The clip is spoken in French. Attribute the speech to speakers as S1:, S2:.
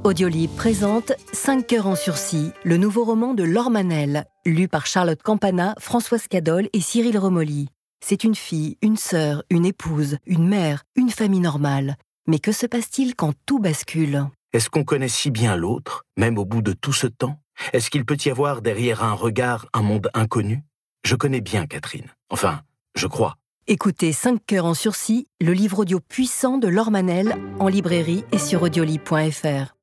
S1: Audiolib présente 5 cœurs en sursis, le nouveau roman de Laure Manel, lu par Charlotte Campana, Françoise Cadol et Cyril Romoli. C'est une fille, une sœur, une épouse, une mère, une famille normale. Mais que se passe-t-il quand tout bascule ?
S2: Est-ce qu'on connaît si bien l'autre, même au bout de tout ce temps ? Est-ce qu'il peut y avoir derrière un regard un monde inconnu ? Je connais bien Catherine. Enfin, je crois.
S1: Écoutez 5 cœurs en sursis, le livre audio puissant de Laure Manel, en librairie et sur audiolib.fr.